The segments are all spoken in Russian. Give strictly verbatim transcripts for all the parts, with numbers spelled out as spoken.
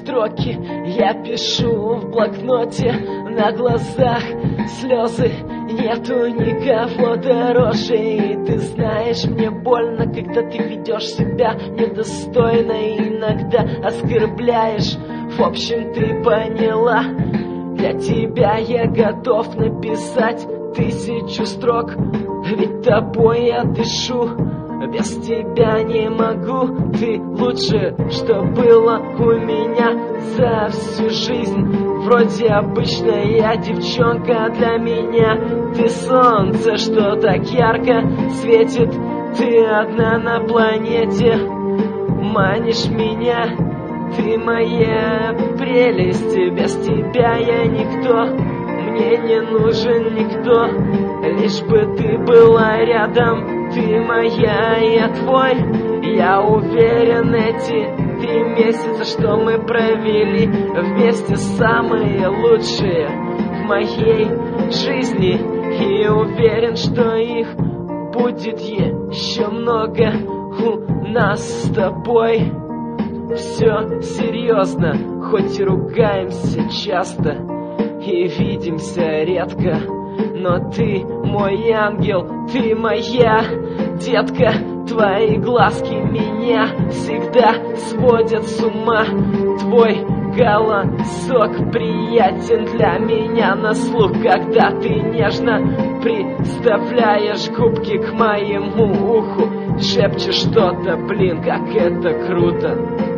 строки я пишу в блокноте, на глазах слезы, нету никого дороже. И ты знаешь, мне больно, когда ты ведешь себя недостойно и иногда оскорбляешь. В общем, ты поняла, для тебя я готов написать тысячу строк, ведь тобой я дышу, без тебя не могу. Ты лучше, что было у меня за всю жизнь. Вроде обычная девчонка, для меня ты солнце, что так ярко светит. Ты одна на планете, манишь меня, ты моя прелесть. Без тебя я никто, мне не нужен никто, лишь бы ты была рядом. Ты моя, я твой, я уверен, эти три месяца, что мы провели вместе, самые лучшие в моей жизни. И уверен, что их будет еще много у нас с тобой. Все серьезно, хоть и ругаемся часто и видимся редко, но ты мой ангел, ты моя детка. Твои глазки меня всегда сводят с ума. Твой голосок приятен для меня на слух, когда ты нежно приставляешь губки к моему уху, шепчешь что-то, блин, как это круто.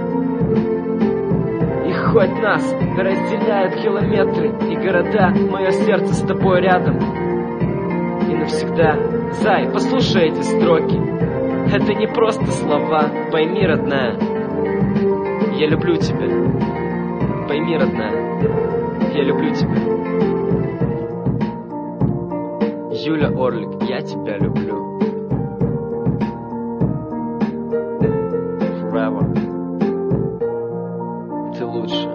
И хоть нас разделяют километры и города, мое сердце с тобой рядом и навсегда. Зай, послушай эти строки, это не просто слова. Пойми, родная, я люблю тебя. Пойми, родная, я люблю тебя. Юля Орлик, я тебя люблю. Forever. Ты лучше.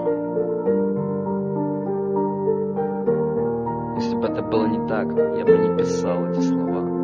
Если бы это было не так, я бы не писал эти слова.